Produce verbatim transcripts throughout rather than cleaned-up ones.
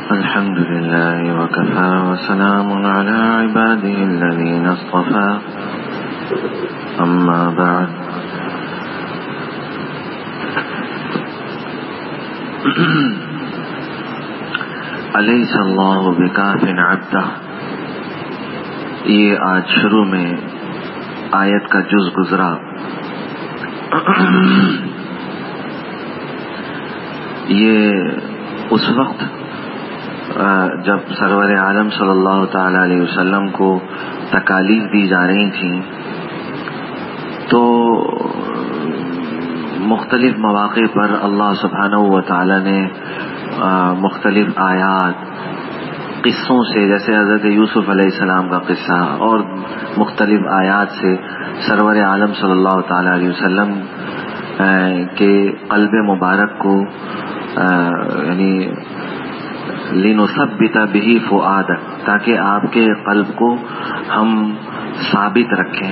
الحمد لله وكفى وسلام على عباده الذين اصطفى أما بعد أليس الله بكاف عبده. یہ آج شروع میں آیت کا جز گزرا. یہ اس وقت جب سرور عالم صلی اللہ تعالی علیہ وسلم کو تکالیف دی جا رہی تھیں تو مختلف مواقع پر اللہ سبحانہ و تعالی نے مختلف آیات قصوں سے، جیسے حضرت یوسف علیہ السلام کا قصہ اور مختلف آیات سے سرور عالم صلی اللہ تعالی علیہ وسلم کے قلب مبارک کو یعنی لِنُثَبِّتَ بِهِ فُؤَادَكَ، تاکہ آپ کے قلب کو ہم ثابت رکھیں.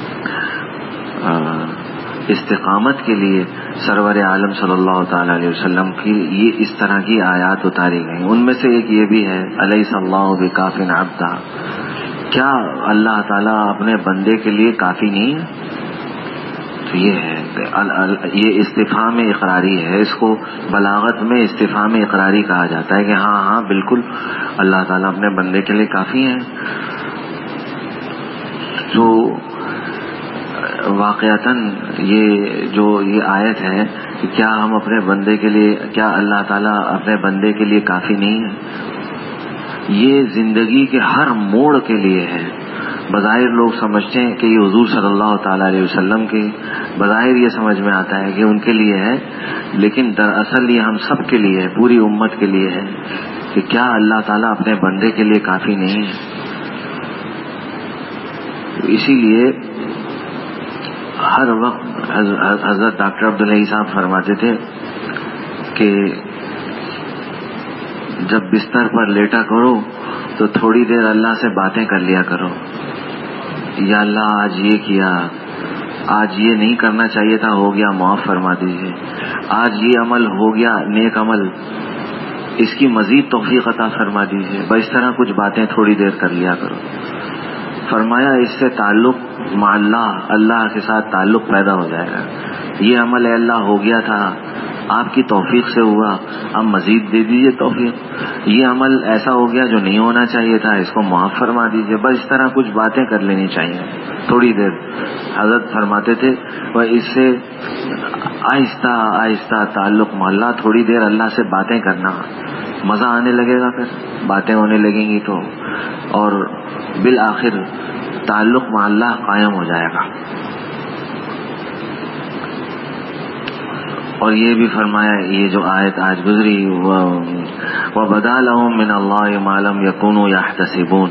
استقامت کے لیے سرور عالم صلی اللہ تعالی علیہ وسلم کی یہ اس طرح کی آیات اتاری گئی. ان میں سے ایک یہ بھی ہے الیس اللہ بکاف عبدہ، کیا اللہ تعالیٰ اپنے بندے کے لیے کافی نہیں ہے؟ تو یہ ہے یہ استفہام اقراری ہے. اس کو بلاغت میں استفہام اقراری کہا جاتا ہے کہ ہاں ہاں بالکل اللہ تعالیٰ اپنے بندے کے لیے کافی ہیں. تو واقعتاً یہ جو یہ آیت ہے کہ کیا ہم اپنے بندے کے لیے، کیا اللہ تعالیٰ اپنے بندے کے لیے کافی نہیں ہے، یہ زندگی کے ہر موڑ کے لیے ہے. بظاہر لوگ سمجھتے ہیں کہ یہ حضور صلی اللہ تعالی علیہ وسلم کے بظاہر یہ سمجھ میں آتا ہے کہ ان کے لیے ہے، لیکن دراصل یہ ہم سب کے لیے ہے، پوری امت کے لیے ہے کہ کیا اللہ تعالیٰ اپنے بندے کے لیے کافی نہیں ہے. اسی لیے ہر وقت حضرت ڈاکٹر عبداللہ صاحب فرماتے تھے کہ جب بستر پر لیٹا کرو تو تھوڑی دیر اللہ سے باتیں کر لیا کرو. یا اللہ آج یہ کیا، آج یہ نہیں کرنا چاہیے تھا، ہو گیا، معاف فرما دیجیے. آج یہ عمل ہو گیا، نیک عمل، اس کی مزید توفیق عطا فرما دیجیے. بس اس طرح کچھ باتیں تھوڑی دیر کر لیا کرو. فرمایا اس سے تعلق مع اللہ، اللہ کے ساتھ تعلق پیدا ہو جائے گا. یہ عمل ہے اللہ ہو گیا تھا، آپ کی توفیق سے ہوا، اب مزید دے دیجیے توفیق. یہ عمل ایسا ہو گیا جو نہیں ہونا چاہیے تھا، اس کو معاف فرما دیجیے. بس اس طرح کچھ باتیں کر لینی چاہیے تھوڑی دیر. حضرت فرماتے تھے وہ اس سے آہستہ آہستہ تعلق محلہ، تھوڑی دیر اللہ سے باتیں کرنا، مزہ آنے لگے گا، پھر باتیں ہونے لگیں گی تو، اور بالآخر تعلق مع اللہ قائم ہو جائے گا. اور یہ بھی فرمایا، یہ جو آیت آج گزری، وَبَدَا لَهُم مِّنَ اللَّهِ مَا لَمْ يَكُونُوا يَحْتَسِبُونَ،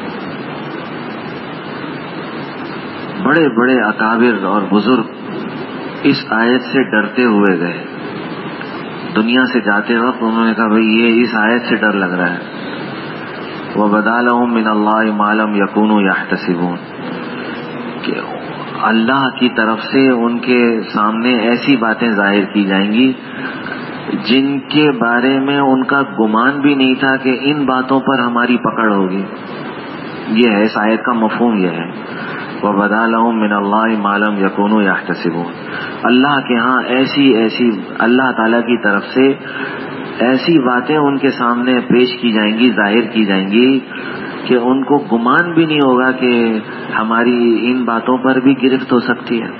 بڑے بڑے اکابر اور بزرگ اس آیت سے ڈرتے ہوئے گئے. دنیا سے جاتے وقت انہوں نے کہا بھئی یہ اس آیت سے ڈر لگ رہا ہے. وَبَدَا لَهُم مِّنَ اللَّهِ مَا لَمْ يَكُونُوا يَحْتَسِبُونَ، کہ اللہ کی طرف سے ان کے سامنے ایسی باتیں ظاہر کی جائیں گی جن کے بارے میں ان کا گمان بھی نہیں تھا کہ ان باتوں پر ہماری پکڑ ہوگی. یہ ہے اس آیت کا مفہوم، یہ ہے وَبَدَا لَهُم مِّنَ اللَّهِ مَا لَمْ يَكُونُوا يَحْتَسِبُونَ. اللہ کے ہاں ایسی ایسی اللہ تعالیٰ کی طرف سے ایسی باتیں ان کے سامنے پیش کی جائیں گی، ظاہر کی جائیں گی کہ ان کو گمان بھی نہیں ہوگا کہ ہماری ان باتوں پر بھی گرفت ہو سکتی ہے.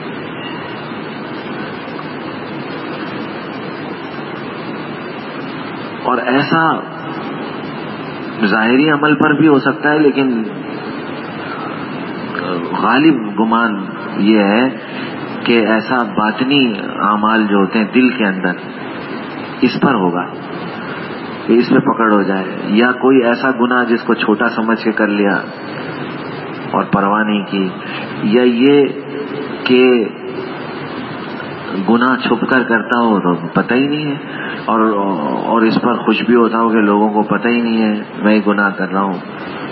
اور ایسا ظاہری عمل پر بھی ہو سکتا ہے، لیکن غالب گمان یہ ہے کہ ایسا باطنی اعمال جو ہوتے ہیں دل کے اندر، اس پر ہوگا کہ اس میں پکڑ ہو جائے. یا کوئی ایسا گناہ جس کو چھوٹا سمجھ کے کر لیا اور پرواہ نہیں کی، یا یہ کہ گناہ چھپ کر کرتا ہو تو پتہ ہی نہیں ہے، اور اور اس پر خوش بھی ہوتا ہو کہ لوگوں کو پتہ ہی نہیں ہے میں گناہ کر رہا ہوں.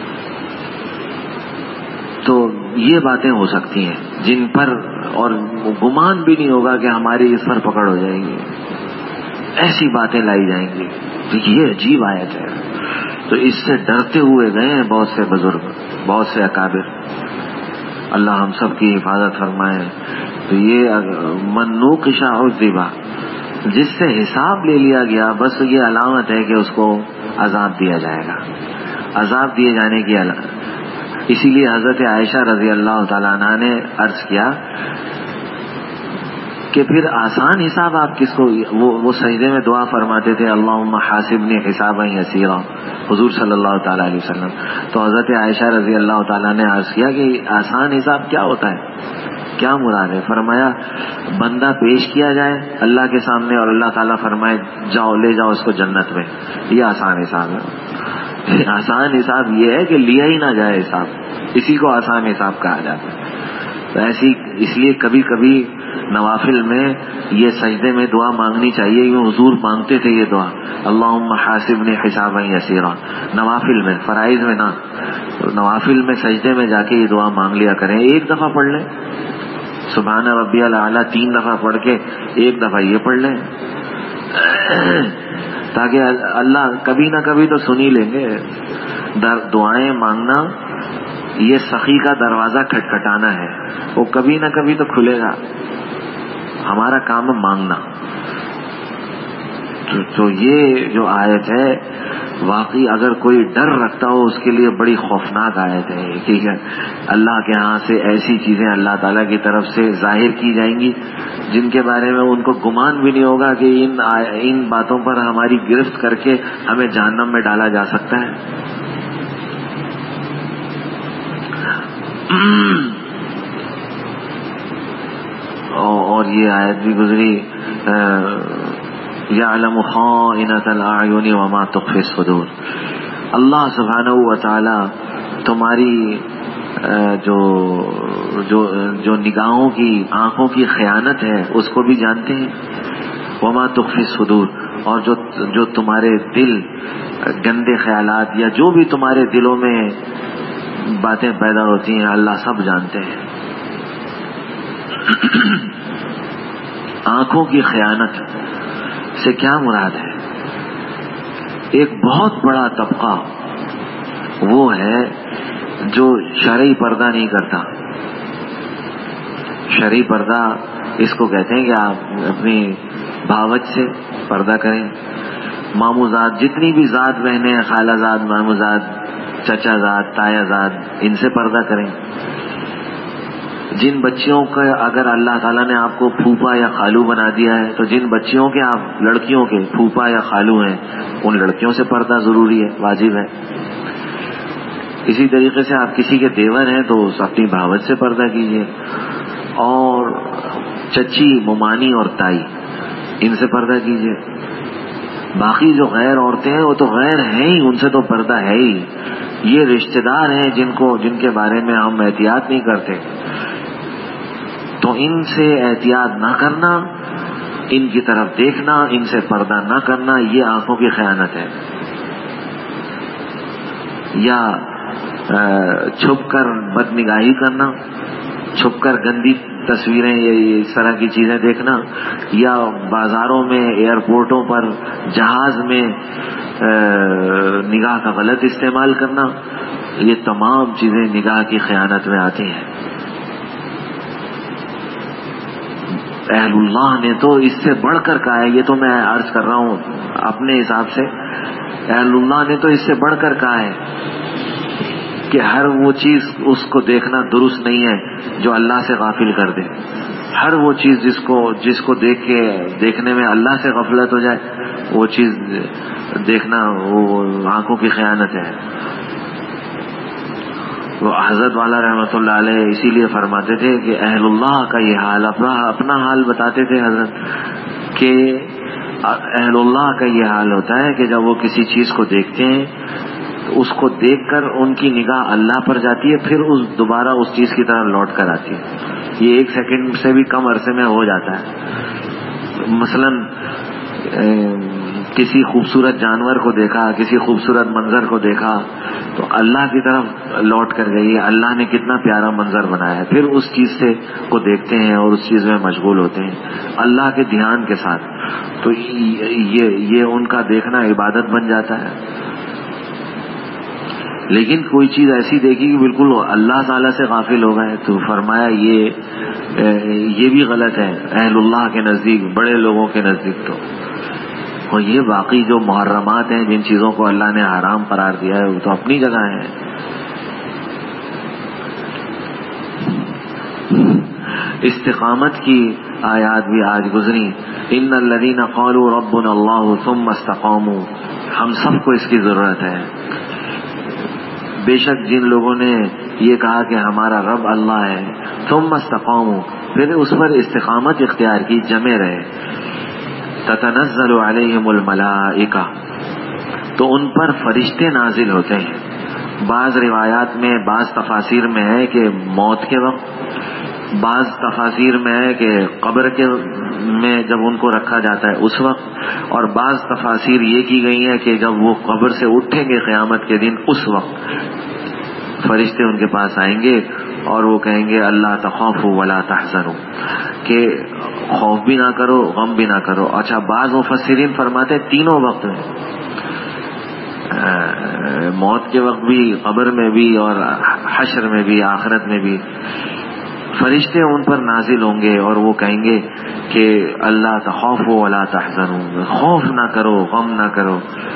تو یہ باتیں ہو سکتی ہیں جن پر اور گمان بھی نہیں ہوگا کہ ہماری اس پر پکڑ ہو جائے گی. ایسی باتیں لائی جائیں گی. یہ عجیب آیت ہے. تو اس سے ڈرتے ہوئے گئے ہیں بہت سے بزرگ، بہت سے اکابر. اللہ ہم سب کی حفاظت فرمائے. تو یہ من نوقش عذب، جس سے حساب لے لیا گیا، بس یہ علامت ہے کہ اس کو عذاب دیا جائے گا، عذاب دیے جانے کی علامت. اسی لیے حضرت عائشہ رضی اللہ تعالیٰ عنہ نے عرض کیا کہ پھر آسان حساب آپ کس کو. وہ وہ سجدے میں دعا فرماتے تھے اللہم حاسبنی حسابا یسیرا، حضور صلی اللہ تعالیٰ علیہ وسلم. تو حضرت عائشہ رضی اللہ تعالیٰ نے عرض کیا کہ آسان حساب کیا ہوتا ہے، کیا مراد ہے؟ فرمایا بندہ پیش کیا جائے اللہ کے سامنے اور اللہ تعالیٰ فرمائے جاؤ لے جاؤ اس کو جنت میں. یہ آسان حساب ہے. آسان حساب یہ ہے کہ لیا ہی نہ جائے حساب، اسی کو آسان حساب کہا جاتا ہے. تو ایسی اس لیے کبھی کبھی نوافل میں یہ سجدے میں دعا مانگنی چاہیے. یہ حضور مانگتے تھے یہ دعا اللہم حاسبنی حسابا یسیرا. نوافل میں، فرائض میں نہ، نوافل میں سجدے میں جا کے یہ دعا مانگ لیا کریں. ایک دفعہ پڑھ لیں سبحان ربی الاعلیٰ، تین دفعہ پڑھ کے ایک دفعہ یہ پڑھ لیں تاکہ اللہ کبھی نہ کبھی تو سن ہی لیں گے. دعائیں مانگنا یہ سخی کا دروازہ کھٹکھٹانا ہے، وہ کبھی نہ کبھی تو کھلے گا. ہمارا کام مانگنا. تو یہ جو آیت ہے واقعی اگر کوئی ڈر رکھتا ہو اس کے لیے بڑی خوفناک آیت ہے. ٹھیک ہے، اللہ کے ہاں سے ایسی چیزیں اللہ تعالیٰ کی طرف سے ظاہر کی جائیں گی جن کے بارے میں ان کو گمان بھی نہیں ہوگا کہ ان ان باتوں پر ہماری گرفت کر کے ہمیں جہنم میں ڈالا جا سکتا ہے. اور یہ آیت بھی گزری یعلم خائنۃ الاعین وما تخفی الصدور. اللہ سبحانہ و تعالی تمہاری جو جو جو نگاہوں کی، آنکھوں کی خیانت ہے اس کو بھی جانتے ہیں. وما تخفی الصدور، اور جو جو تمہارے دل گندے خیالات یا جو بھی تمہارے دلوں میں باتیں پیدا ہوتی ہیں اللہ سب جانتے ہیں. آنکھوں کی خیانت سے کیا مراد ہے؟ ایک بہت بڑا طبقہ وہ ہے جو شرعی پردہ نہیں کرتا. شرعی پردہ اس کو کہتے ہیں کہ آپ اپنی بھاوج سے پردہ کریں. ماموزاد جتنی بھی ذات بہنیں ہیں، خالہ زاد، ماموزاد، چچا زاد، تایا زاد، ان سے پردہ کریں. جن بچیوں کا اگر اللہ تعالیٰ نے آپ کو پھوپھا یا خالو بنا دیا ہے تو جن بچیوں کے آپ لڑکیوں کے پھوپھا یا خالو ہیں ان لڑکیوں سے پردہ ضروری ہے، واجب ہے. اسی طریقے سے آپ کسی کے دیور ہیں تو اپنی بھاوت سے پردہ کیجیے. اور چچی، ممانی اور تائی، ان سے پردہ کیجیے. باقی جو غیر عورتیں ہیں وہ تو غیر ہیں ہی، ان سے تو پردہ ہے ہی. یہ رشتہ دار ہیں جن کو جن کے بارے میں ہم احتیاط نہیں کرتے، تو ان سے احتیاط نہ کرنا، ان کی طرف دیکھنا، ان سے پردہ نہ کرنا، یہ آنکھوں کی خیانت ہے. یا چھپ کر بد نگاہی کرنا، چھپ کر گندی تصویریں یا اس طرح کی چیزیں دیکھنا، یا بازاروں میں، ایئرپورٹوں پر، جہاز میں نگاہ کا غلط استعمال کرنا، یہ تمام چیزیں نگاہ کی خیانت میں آتی ہیں. اہل اللہ نے تو اس سے بڑھ کر کہا ہے، یہ تو میں عرض کر رہا ہوں اپنے حساب سے، اہل اللہ نے تو اس سے بڑھ کر کہا ہے کہ ہر وہ چیز اس کو دیکھنا درست نہیں ہے جو اللہ سے غافل کر دے. ہر وہ چیز جس کو جس کو دیکھ کے دیکھنے میں اللہ سے غفلت ہو جائے، وہ چیز دیکھنا وہ آنکھوں کی خیانت ہے. وہ حضرت والا رحمۃ اللہ علیہ اسی لیے فرماتے تھے کہ اہل اللہ کا یہ حال، اپنا اپنا حال بتاتے تھے حضرت کہ اہل اللہ کا یہ حال ہوتا ہے کہ جب وہ کسی چیز کو دیکھتے ہیں تو اس کو دیکھ کر ان کی نگاہ اللہ پر جاتی ہے، پھر اس دوبارہ اس چیز کی طرف لوٹ کر آتی ہے. یہ ایک سیکنڈ سے بھی کم عرصے میں ہو جاتا ہے. مثلا کسی خوبصورت جانور کو دیکھا، کسی خوبصورت منظر کو دیکھا تو اللہ کی طرف لوٹ کر گئی، اللہ نے کتنا پیارا منظر بنایا ہے، پھر اس چیز سے کو دیکھتے ہیں اور اس چیز میں مشغول ہوتے ہیں اللہ کے دھیان کے ساتھ، تو یہ یہ ان کا دیکھنا عبادت بن جاتا ہے۔ لیکن کوئی چیز ایسی دیکھی کہ بالکل اللہ تعالیٰ سے غافل ہو گئے تو فرمایا یہ یہ بھی غلط ہے اہل اللہ کے نزدیک، بڑے لوگوں کے نزدیک تو۔ اور یہ باقی جو محرمات ہیں، جن چیزوں کو اللہ نے حرام قرار دیا ہے، وہ تو اپنی جگہ ہیں۔ استقامت کی آیات بھی آج گزری، ان الذین قالوا ربنا اللہ ثم استقاموا، ہم سب کو اس کی ضرورت ہے۔ بے شک جن لوگوں نے یہ کہا کہ ہمارا رب اللہ ہے، ثم استقاموا، پھر اس پر استقامت اختیار کی، جمے رہے، تتنزل علیہم الملائکہ، تو ان پر فرشتے نازل ہوتے ہیں۔ بعض روایات میں، بعض تفاسیر میں ہے کہ موت کے وقت، بعض تفاسیر میں ہے کہ قبر کے میں جب ان کو رکھا جاتا ہے اس وقت، اور بعض تفاسیر یہ کی گئی ہیں کہ جب وہ قبر سے اٹھیں گے قیامت کے دن، اس وقت فرشتے ان کے پاس آئیں گے اور وہ کہیں گے اللہ تخافوا ولا تحزنوا، کہ خوف بھی نہ کرو، غم بھی نہ کرو۔ اچھا، بعض مفسرین فرماتے ہیں تینوں وقت میں، موت کے وقت بھی، قبر میں بھی، اور حشر میں بھی، آخرت میں بھی فرشتے ان پر نازل ہوں گے اور وہ کہیں گے کہ اللہ تخافوا ولا تحزنوا، خوف نہ کرو، غم نہ کرو۔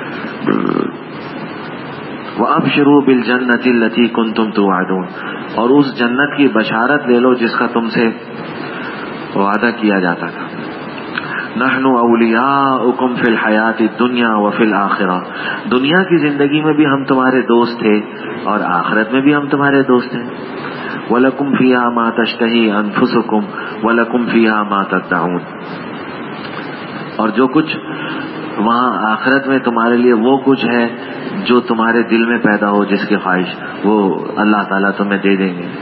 وَأَبْشِرُوا بِالْجَنَّةِ الَّتِي كُنْتُمْ تُوعَدُونَ، اور اس جنت کی بشارت لے لو جس کا تم سے وعدہ کیا جاتا تھا۔ نحن اولیاؤکم فی الحیات الدنیا وفی الآخرہ، دنیا کی زندگی میں بھی ہم تمہارے دوست تھے اور آخرت میں بھی ہم تمہارے دوست ہیں۔ وَلَكُمْ فِيهَا مَا تَشْتَهِي أَنفُسُكُمْ وَلَكُمْ فِيهَا مَا تَدَّعُونَ، اور جو کچھ وہاں آخرت میں تمہارے لیے وہ کچھ ہے جو تمہارے دل میں پیدا ہو، جس کی خواہش، وہ اللہ تعالیٰ تمہیں دے دیں گے۔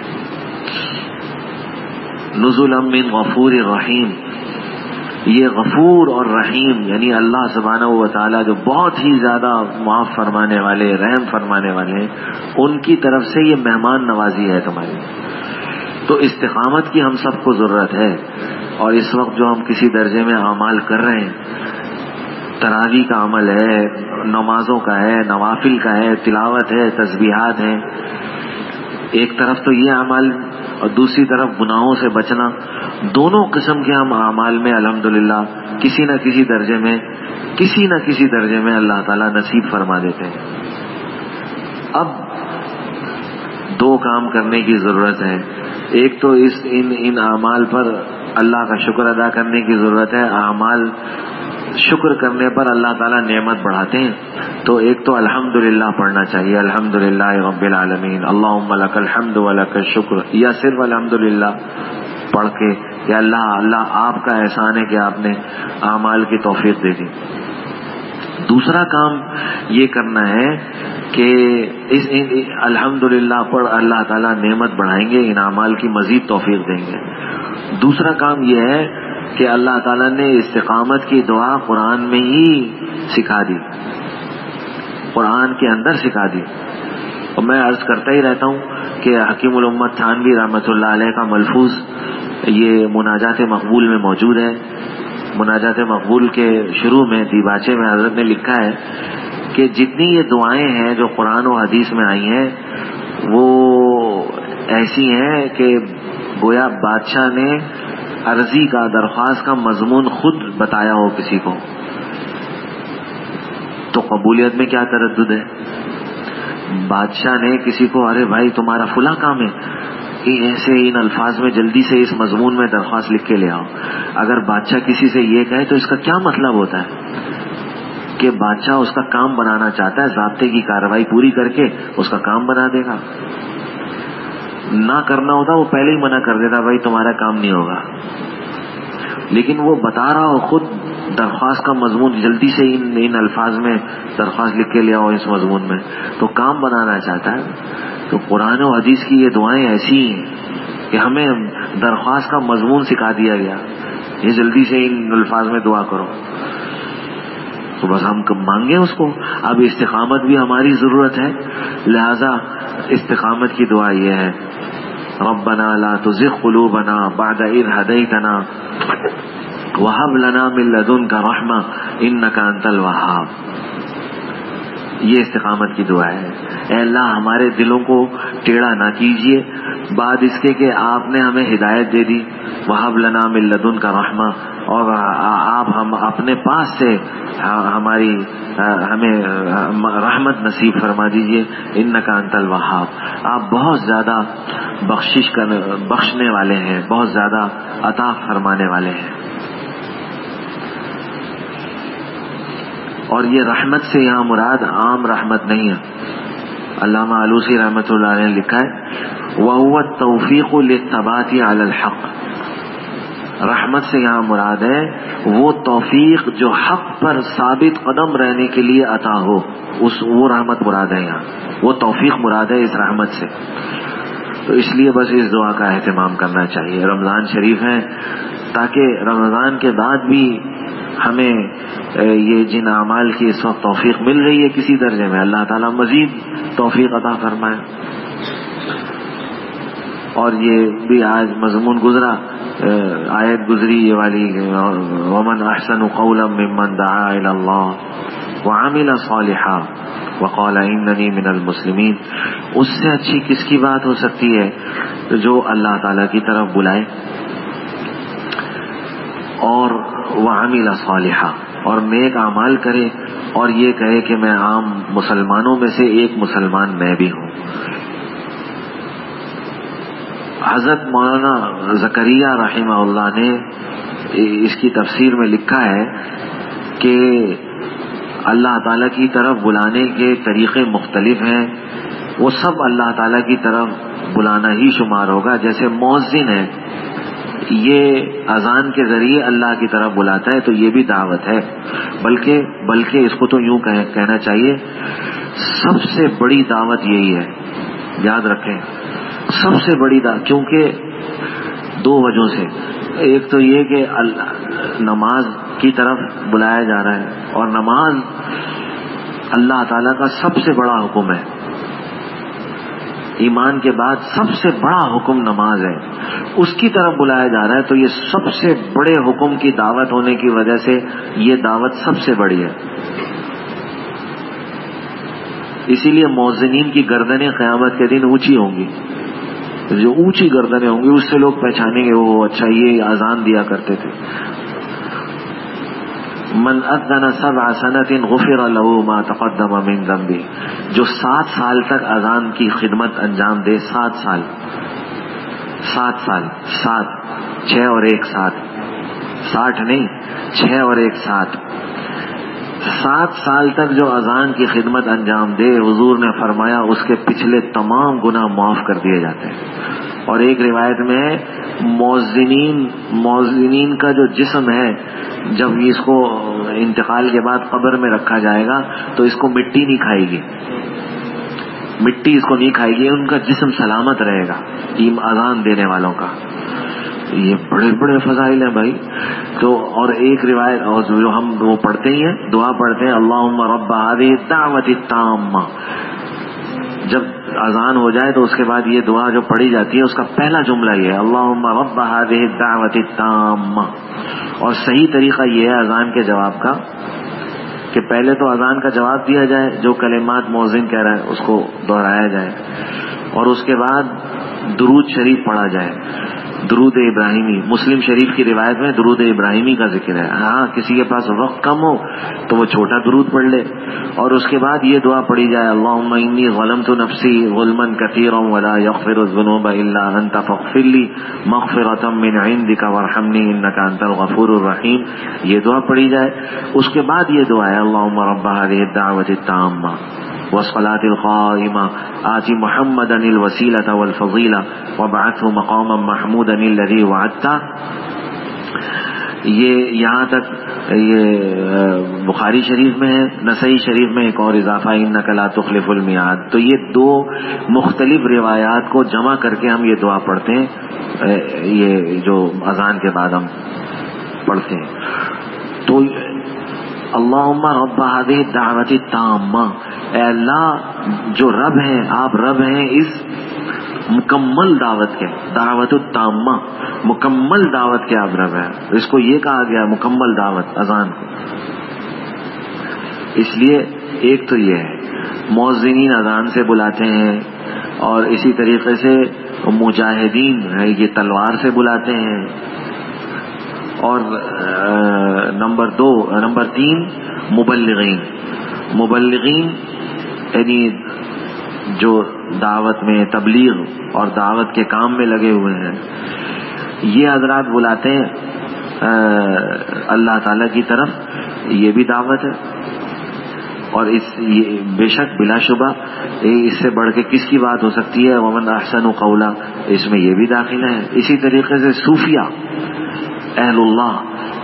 نزلا من غفور رحیم، یہ غفور اور رحیم یعنی اللہ سبحانہ و تعالیٰ جو بہت ہی زیادہ معاف فرمانے والے، رحم فرمانے والے ہیں، ان کی طرف سے یہ مہمان نوازی ہے تمہاری۔ تو استقامت کی ہم سب کو ضرورت ہے، اور اس وقت جو ہم کسی درجے میں اعمال کر رہے ہیں، تراویح کا عمل ہے، نمازوں کا ہے، نوافل کا ہے، تلاوت ہے، تسبیحات ہیں، ایک طرف تو یہ اعمال اور دوسری طرف گناہوں سے بچنا، دونوں قسم کے ہم اعمال میں الحمدللہ کسی نہ کسی درجے میں کسی نہ کسی درجے میں اللہ تعالیٰ نصیب فرما دیتے ہیں۔ اب دو کام کرنے کی ضرورت ہے، ایک تو اس ان ان اعمال پر اللہ کا شکر ادا کرنے کی ضرورت ہے، اعمال شکر کرنے پر اللہ تعالیٰ نعمت بڑھاتے ہیں، تو ایک تو الحمدللہ پڑھنا چاہیے، الحمدللہ رب العالمین، اللہم لک الحمد ولک الشکر، یا صرف الحمدللہ پڑھ کے، یا اللہ اللہ آپ کا احسان ہے کہ آپ نے اعمال کی توفیق دے دی۔ دوسرا کام یہ کرنا ہے کہ اس الحمدللہ پر اللہ تعالیٰ نعمت بڑھائیں گے، ان اعمال کی مزید توفیق دیں گے۔ دوسرا کام یہ ہے کہ اللہ تعالیٰ نے استقامت کی دعا قرآن میں ہی سکھا دی، قرآن کے اندر سکھا دی۔ اور میں عرض کرتا ہی رہتا ہوں کہ حکیم الامت تھانوی رحمۃ اللہ علیہ کا ملفوظ یہ مناجات مقبول میں موجود ہے۔ مناجات مقبول کے شروع میں دیباچے میں حضرت نے لکھا ہے کہ جتنی یہ دعائیں ہیں جو قرآن و حدیث میں آئی ہیں، وہ ایسی ہیں کہ گویا بادشاہ نے عرضی کا، درخواست کا مضمون خود بتایا ہو کسی کو، تو قبولیت میں کیا تردد ہے؟ بادشاہ نے کسی کو، ارے بھائی تمہارا فلاں کام ہے، ایسے ان الفاظ میں جلدی سے اس مضمون میں درخواست لکھ کے لے آؤ۔ اگر بادشاہ کسی سے یہ کہے تو اس کا کیا مطلب ہوتا ہے کہ بادشاہ اس کا کام بنانا چاہتا ہے، ضابطے کی کارروائی پوری کر کے اس کا کام بنا دے گا۔ نہ کرنا ہوتا وہ پہلے ہی منع کر دیتا، بھائی تمہارا کام نہیں ہوگا۔ لیکن وہ بتا رہا ہو خود درخواست کا مضمون، جلدی سے ان ان الفاظ میں درخواست لکھ کے لے آؤ اس مضمون میں، تو کام بنانا چاہتا ہے۔ تو قرآن و حدیث کی یہ دعائیں ایسی ہیں کہ ہمیں درخواست کا مضمون سکھا دیا گیا، یہ جلدی سے ان الفاظ میں دعا کرو۔ تو بس ہم مانگیں اس کو. اب استقامت بھی ہماری ضرورت ہے, لہذا استقامت کی دعا یہ ہے ربنا لا تزغ قلوبنا بعد اذ هديتنا وهب لنا من لدنك رحمة انك انت الوهاب. یہ استقامت کی دعا ہے. اے اللہ ہمارے دلوں کو ٹیڑھا نہ کیجیے بعد اس کے کہ آپ نے ہمیں ہدایت دے دی. وہب لنا من لدنک رحمہ, اور آپ ہم اپنے پاس سے ہماری ہمیں رحمت نصیب فرما دیجیے. انک انت الوہاب, آپ بہت زیادہ بخشش کرنے بخشنے والے ہیں, بہت زیادہ عطا فرمانے والے ہیں. اور یہ رحمت سے یہاں مراد عام رحمت نہیں ہے. علامہ آلوسی رحمۃ اللہ علیہ نے لکھا ہے وَهُوَ التَّوْفِيقُ لِلثَّبَاتِ عَلَى الْحَقِّ. رحمت سے یہاں مراد ہے وہ توفیق جو حق پر ثابت قدم رہنے کے لیے عطا ہو, اس وہ رحمت مراد ہے یہاں, وہ توفیق مراد ہے اس رحمت سے. تو اس لیے بس اس دعا کا اہتمام کرنا چاہیے. رمضان شریف ہے تاکہ رمضان کے بعد بھی ہمیں یہ جن اعمال کی اس وقت توفیق مل رہی ہے کسی درجے میں, اللہ تعالیٰ مزید توفیق عطا فرمائے. اور یہ بھی آج مضمون گزرا, آیت گزری یہ والی ومن احسن قولا ممن دعا الی اللہ وعمل صالحا وقال اننی من المسلمین. اس سے اچھی کس کی بات ہو سکتی ہے جو اللہ تعالیٰ کی طرف بلائے اور وعمل صالحا, اور نیک اعمال کرے, اور یہ کہے کہ میں عام مسلمانوں میں سے ایک مسلمان میں بھی ہوں. حضرت مولانا زکریا رحمہ اللہ نے اس کی تفسیر میں لکھا ہے کہ اللہ تعالیٰ کی طرف بلانے کے طریقے مختلف ہیں, وہ سب اللہ تعالیٰ کی طرف بلانا ہی شمار ہوگا. جیسے مؤذن ہے, یہ اذان کے ذریعے اللہ کی طرف بلاتا ہے, تو یہ بھی دعوت ہے. بلکہ بلکہ اس کو تو یوں کہنا چاہیے سب سے بڑی دعوت یہی ہے. یاد رکھیں سب سے بڑی دعوت, کیونکہ دو وجہوں سے. ایک تو یہ کہ نماز کی طرف بلایا جا رہا ہے, اور نماز اللہ تعالیٰ کا سب سے بڑا حکم ہے. ایمان کے بعد سب سے بڑا حکم نماز ہے, اس کی طرف بلایا جا رہا ہے. تو یہ سب سے بڑے حکم کی دعوت ہونے کی وجہ سے یہ دعوت سب سے بڑی ہے. اسی لیے مؤذنین کی گردنیں قیامت کے دن اونچی ہوں گی. جو اونچی گردنیں ہوں گی اس سے لوگ پہچانیں گے وہ اچھا یہ اذان دیا کرتے تھے. من اذن سبع سنۃ غفر له ما تقدم من ذنبه. جو سات سال تک اذان کی خدمت انجام دے, سات سال سات سال سات چھ اور ایک سات ساٹھ نہیں چھ اور ایک سات سات سال تک جو اذان کی خدمت انجام دے, حضور نے فرمایا اس کے پچھلے تمام گناہ معاف کر دیے جاتے ہیں. اور ایک روایت میں مؤذنین مؤذنین کا جو جسم ہے, جب اس کو انتقال کے بعد قبر میں رکھا جائے گا تو اس کو مٹی نہیں کھائے گی, مٹی اس کو نہیں کھائے گی, ان کا جسم سلامت رہے گا اذان دینے والوں کا. یہ بڑے بڑے فضائل ہیں بھائی. تو اور ایک روایت اور جو ہم وہ پڑھتے ہی ہیں, دعا پڑھتے ہیں اللہم رب هذه الدعوة التامة. جب اذان ہو جائے تو اس کے بعد یہ دعا جو پڑھی جاتی ہے اس کا پہلا جملہ یہ ہے اللہم رب هذه الدعوة التامة. اور صحیح طریقہ یہ ہے اذان کے جواب کا کہ پہلے تو اذان کا جواب دیا جائے, جو کلمات مؤذن کہہ رہا ہے اس کو دہرایا جائے, اور اس کے بعد درود شریف پڑھا جائے. درود ابراہیمی, مسلم شریف کی روایت میں درود ابراہیمی کا ذکر ہے. ہاں کسی کے پاس وقت کم ہو تو وہ چھوٹا درود پڑھ لے, اور اس کے بعد یہ دعا پڑھی جائے اللہم انی ظلمت نفسی ظلما کثیرا ولا یغفر الذنوب الا انت فاغفر لی مغفرۃ من عندک وارحمنی انک انت الغفور الرحیم. یہ دعا پڑھی جائے. اس کے بعد یہ دعا ہے اللہم رب هذه الدعوة التامة والصلاة القائمة آت محمدا الوسيلة والفضيلة وابعثه مقاما محمودا الذي وعدته. یہ یہاں تک یہ بخاری شریف میں ہے. نسائی شریف میں ایک اور اضافہ انک لا تخلف المیعاد. تو یہ دو مختلف روایات کو جمع کر کے ہم یہ دعا پڑھتے ہیں, یہ جو اذان کے بعد ہم پڑھتے ہیں. تو اللہم رب هذه الدعوۃ التامہ، اے اللہ جو رب ہیں، آپ رب ہیں اس مکمل دعوت کے، دعوت التامہ، مکمل دعوت کے آپ رب ہیں. اس کو یہ کہا گیا مکمل دعوت اذان کو. اس لیے ایک تو یہ ہے مؤذنین اذان سے بلاتے ہیں، اور اسی طریقے سے مجاہدین یہ تلوار سے بلاتے ہیں. اور نمبر دو نمبر تین مبلغین. مبلغین یعنی جو دعوت میں تبلیغ اور دعوت کے کام میں لگے ہوئے ہیں، یہ حضرات بلاتے ہیں اللہ تعالیٰ کی طرف. یہ بھی دعوت ہے، اور اس بے شک بلا شبہ اس سے بڑھ کے کس کی بات ہو سکتی ہے. ومن احسن قولا، اس میں یہ بھی داخل ہے. اسی طریقے سے صوفیہ اہل اللہ،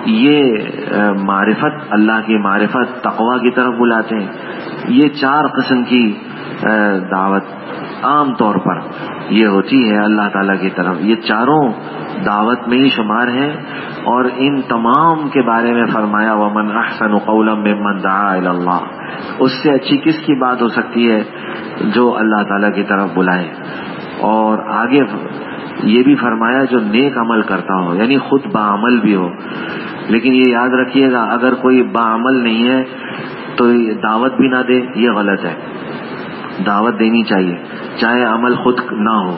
یہ معرفت، اللہ کی معرفت تقوی کی طرف بلاتے ہیں. یہ چار قسم کی دعوت عام طور پر یہ ہوتی ہے اللہ تعالیٰ کی طرف. یہ چاروں دعوت میں ہی شمار ہیں، اور ان تمام کے بارے میں فرمایا ومن احسن قولا ممن دعا الی اللہ. اس سے اچھی کس کی بات ہو سکتی ہے جو اللہ تعالیٰ کی طرف بلائے. اور آگے یہ بھی فرمایا جو نیک عمل کرتا ہو، یعنی خود باعمل بھی ہو. لیکن یہ یاد رکھیے گا اگر کوئی باعمل نہیں ہے تو دعوت بھی نہ دے، یہ غلط ہے. دعوت دینی چاہیے چاہے عمل خود نہ ہو.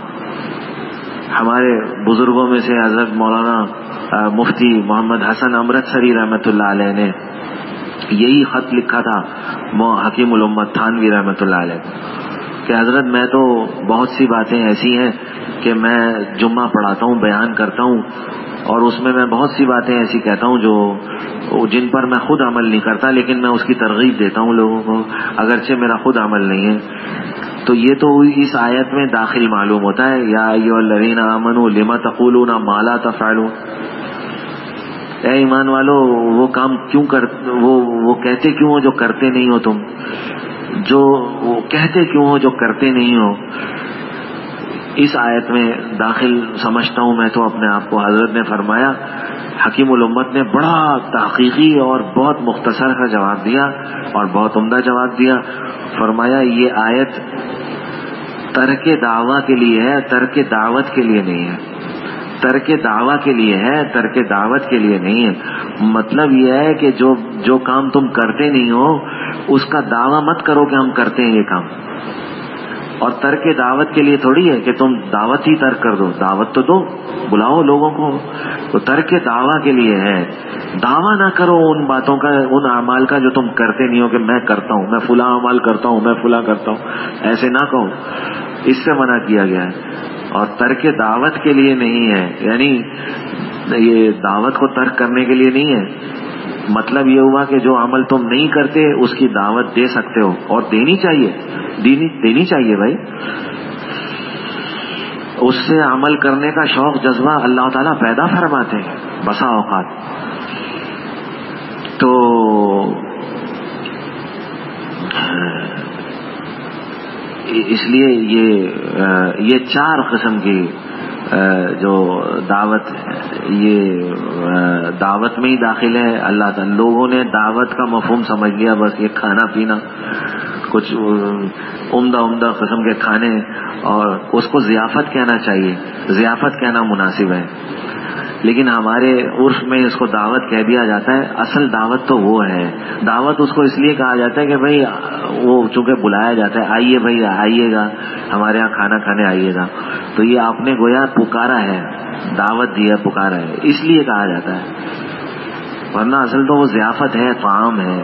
ہمارے بزرگوں میں سے حضرت مولانا مفتی محمد حسن امرتسری رحمۃ اللہ علیہ نے یہی خط لکھا تھا حکیم الامت تھانوی رحمۃ اللہ علیہ کہ حضرت میں تو بہت سی باتیں ایسی ہیں کہ میں جمعہ پڑھاتا ہوں، بیان کرتا ہوں، اور اس میں میں بہت سی باتیں ایسی کہتا ہوں جو جن پر میں خود عمل نہیں کرتا، لیکن میں اس کی ترغیب دیتا ہوں لوگوں کو اگرچہ میرا خود عمل نہیں ہے. تو یہ تو اس آیت میں داخل معلوم ہوتا ہے یا ایھا الذین آمنوا لم تقولون ما لا تفعلون. اے ایمان والو وہ کام کیوں کر وہ وہ کہتے کیوں ہو جو کرتے نہیں ہو، تم جو وہ کہتے کیوں ہو جو کرتے نہیں ہو. اس آیت میں داخل سمجھتا ہوں میں تو اپنے آپ کو. حضرت نے فرمایا، حکیم الامت نے بڑا تحقیقی اور بہت مختصر کا جواب دیا اور بہت عمدہ جواب دیا. فرمایا یہ آیت ترک دعویٰ کے لیے ہے، ترک دعوت کے لیے نہیں ہے. ترک دعویٰ کے لیے ہے، ترک دعوت کے لیے نہیں ہے. مطلب یہ ہے کہ جو جو کام تم کرتے نہیں ہو اس کا دعویٰ مت کرو کہ ہم کرتے ہیں یہ کام. اور ترک دعوت کے لیے تھوڑی ہے کہ تم دعوت ہی ترک کر دو. دعوت تو دو، بلاؤ لوگوں کو. تو ترک دعویٰ کے لیے ہے. دعویٰ نہ کرو ان باتوں کا، ان اعمال کا جو تم کرتے نہیں ہو کہ میں کرتا ہوں، میں فلاں اعمال کرتا ہوں، میں فلاں کرتا ہوں. ایسے نہ کہو، اس سے منع کیا گیا ہے. اور ترک دعوت کے لیے نہیں ہے، یعنی یہ دعوت کو ترک کرنے کے لیے نہیں ہے. مطلب یہ ہوا کہ جو عمل تم نہیں کرتے اس کی دعوت دے سکتے ہو، اور دینی چاہیے، دینی دینی چاہیے بھائی. اس سے عمل کرنے کا شوق جذبہ اللہ تعالیٰ پیدا فرماتے ہیں بسا اوقات. تو اس لیے یہ یہ چار قسم کی جو دعوت یہ دعوت میں ہی داخل ہے. اللہ تعالیٰ لوگوں نے دعوت کا مفہوم سمجھ لیا بس یہ کھانا پینا، کچھ عمدہ عمدہ قسم کے کھانے، اور اس کو ضیافت کہنا چاہیے، ضیافت کہنا مناسب ہے. لیکن ہمارے عرف میں اس کو دعوت کہہ دیا جاتا ہے. اصل دعوت تو وہ ہے. دعوت اس کو اس لیے کہا جاتا ہے کہ بھائی وہ چونکہ بلایا جاتا ہے، آئیے بھائی آئیے گا ہمارے یہاں کھانا کھانے آئیے گا. تو یہ آپ نے گویا پکارا ہے، دعوت دی ہے، پکارا ہے، اس لیے کہا جاتا ہے. ورنہ اصل تو وہ ضیافت ہے، طعام ہے.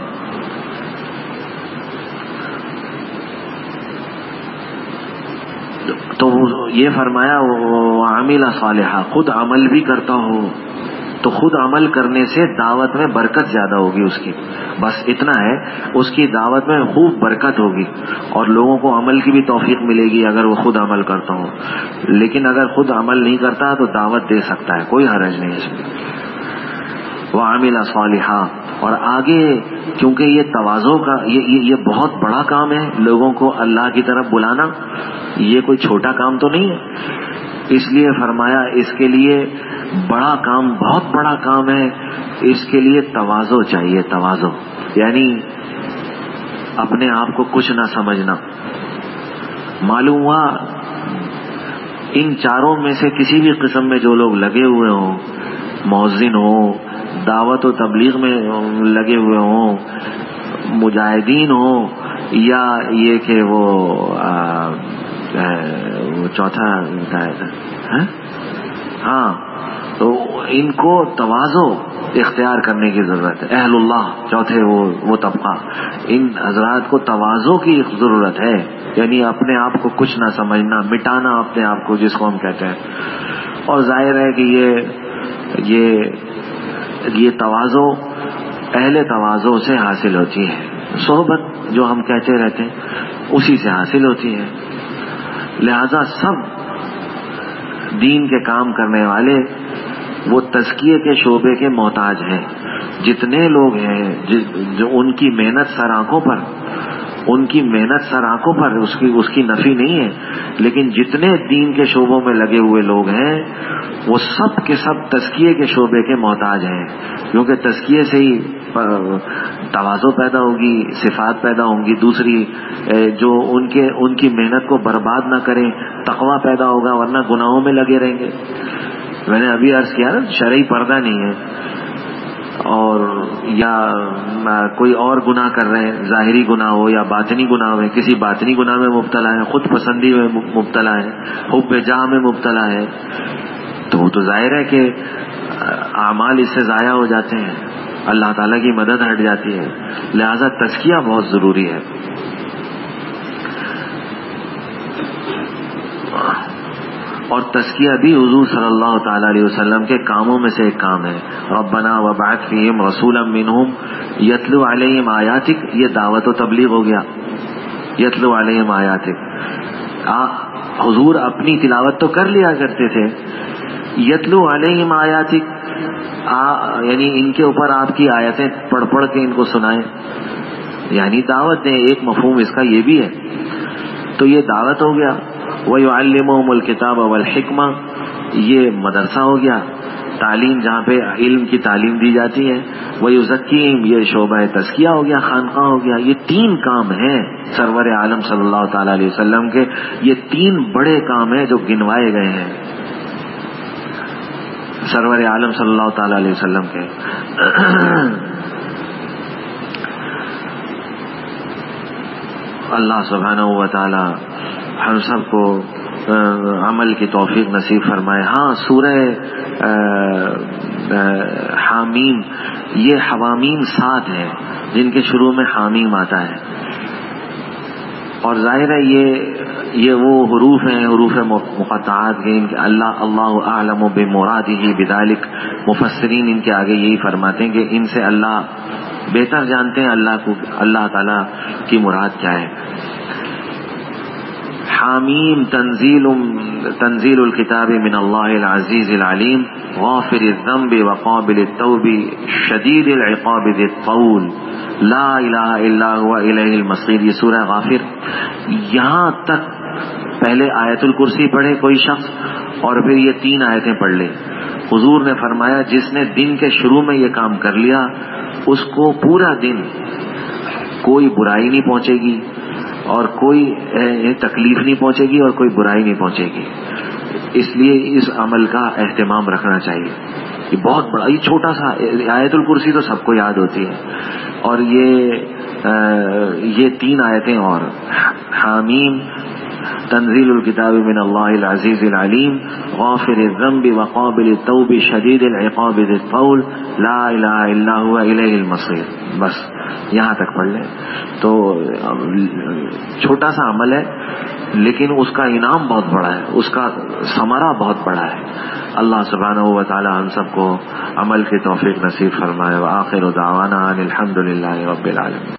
تو یہ فرمایا وعمل صالحا، خود عمل بھی کرتا ہو. تو خود عمل کرنے سے دعوت میں برکت زیادہ ہوگی اس کی. بس اتنا ہے، اس کی دعوت میں خوب برکت ہوگی اور لوگوں کو عمل کی بھی توفیق ملے گی اگر وہ خود عمل کرتا ہو. لیکن اگر خود عمل نہیں کرتا تو دعوت دے سکتا ہے، کوئی حرج نہیں اس میں. وعمل صالحا. اور آگے کیونکہ یہ تواضع کا یہ, یہ, یہ بہت بڑا کام ہے، لوگوں کو اللہ کی طرف بلانا یہ کوئی چھوٹا کام تو نہیں ہے. اس لیے فرمایا اس کے لیے بڑا کام، بہت بڑا کام ہے. اس کے لیے تواضع چاہیے، تواضع. یعنی اپنے آپ کو کچھ نہ سمجھنا. معلوم ہوا ان چاروں میں سے کسی بھی قسم میں جو لوگ لگے ہوئے ہوں، مؤذن ہوں، دعوت و تبلیغ میں لگے ہوئے ہوں، مجاہدین ہوں، یا یہ کہ وہ وہ چوتھا ہاں، تو ان کو تواضع اختیار کرنے کی ضرورت ہے. اہل اللہ چوتھے وہ وہ طبقہ، ان حضرات کو تواضع کی ضرورت ہے. یعنی اپنے آپ کو کچھ نہ سمجھنا، مٹانا اپنے آپ کو، جس کو ہم کہتے ہیں. اور ظاہر ہے کہ یہ یہ یہ تواضع اہل تواضع سے حاصل ہوتی ہے. صحبت جو ہم کہتے رہتے ہیں اسی سے حاصل ہوتی ہے. لہذا سب دین کے کام کرنے والے وہ تزکیے کے شعبے کے محتاج ہیں. جتنے لوگ ہیں جو ان کی محنت سر آنکھوں پر ان کی محنت سر آنکھوں پر اس کی اس کی نفی نہیں ہے، لیکن جتنے دین کے شعبوں میں لگے ہوئے لوگ ہیں وہ سب کے سب تزکیے کے شعبے کے محتاج ہیں. کیونکہ تزکیے سے ہی تواضع پیدا ہوگی، صفات پیدا ہوں گی. دوسری جو ان کے ان کی محنت کو برباد نہ کریں، تقویٰ پیدا ہوگا، ورنہ گناہوں میں لگے رہیں گے. میں نے ابھی عرض کیا نا، شرعی پردہ نہیں ہے اور یا کوئی اور گناہ کر رہے ہیں، ظاہری گناہ ہو یا باطنی گناہ ہو، کسی باطنی گناہ میں مبتلا ہے، خود پسندی میں مبتلا ہے، حب جاہ میں مبتلا ہے، تو وہ تو ظاہر ہے کہ اعمال اس سے ضائع ہو جاتے ہیں، اللہ تعالیٰ کی مدد ہٹ جاتی ہے. لہذا تزکیہ بہت ضروری ہے. اور تزکیہ بھی حضور صلی اللہ تعالی علیہ وسلم کے کاموں میں سے ایک کام ہے. ربنا وبعث فیہم رسولا منہم یتلو علیہم آیاتک، یہ دعوت و تبلیغ ہو گیا. یتلو علیہم آیاتک، حضور اپنی تلاوت تو کر لیا کرتے تھے. یتلو علیہم آیاتک یعنی ان کے اوپر آپ کی آیتیں پڑھ پڑھ کے ان کو سنائیں، یعنی دعوت دیں. ایک مفہوم اس کا یہ بھی ہے. تو یہ دعوت ہو گیا. وَيُعَلِّمُهُمُ الْكِتَابَ وَالْحِكْمَةَ، یہ مدرسہ ہو گیا، تعلیم جہاں پہ علم کی تعلیم دی جاتی ہے. وَيُزَكِّيهِمْ، یہ شعبہ تزکیہ ہو گیا، خانقاہ ہو گیا. یہ تین کام ہیں سرور عالم صلی اللہ تعالی علیہ وسلم کے. یہ تین بڑے کام ہیں جو گنوائے گئے ہیں سرور عالم صلی اللہ تعالی علیہ وسلم کے. اللہ سبحانہ و تعالی ہم سب کو عمل کی توفیق نصیب فرمائے. ہاں، سورہ حامیم، یہ حوامیم سات ہیں جن کے شروع میں حامیم آتا ہے. اور ظاہر ہے یہ یہ وہ حروف ہیں، حروف مقطعات کے. ان کے اللہ اللہ اعلم بمرادہ بذلک، مفسرین ان کے آگے یہی فرماتے ہیں کہ ان سے اللہ بہتر جانتے ہیں اللہ کو، اللہ تعالی کی مراد کیا ہے. حامیم تنزیل تنزیل الکتاب من اللہ العزیز العلیم غافر الذنب وقابل التوب شدید العقاب ذی الطول لا الہ الا هو الیہ المصیر. یہ سورہ غافر. یہاں تک پہلے آیت الکرسی پڑھے کوئی شخص اور پھر یہ تین آیتیں پڑھ لے. حضور نے فرمایا جس نے دن کے شروع میں یہ کام کر لیا اس کو پورا دن کوئی برائی نہیں پہنچے گی اور کوئی تکلیف نہیں پہنچے گی اور کوئی برائی نہیں پہنچے گی. اس لیے اس عمل کا اہتمام رکھنا چاہیے. یہ بہت بڑا، یہ چھوٹا سا آیت الکرسی تو سب کو یاد ہوتی ہے، اور یہ یہ تین آیتیں اور حامیم تنزیل الکتاب من اللہ العزیز العلیم غافر الذنب وقابل التوب شدید العقاب ذی الطول لا الہ الا هو الیہ المصیر. بس یہاں تک پڑھ لیں تو چھوٹا سا عمل ہے لیکن اس کا انعام بہت بڑا ہے، اس کا ثمرہ بہت بڑا ہے. اللہ سبحانہ و تعالی ہم سب کو عمل کی توفیق نصیب فرمائے. وآخر دعوانا ان الحمد للہ رب العالمین.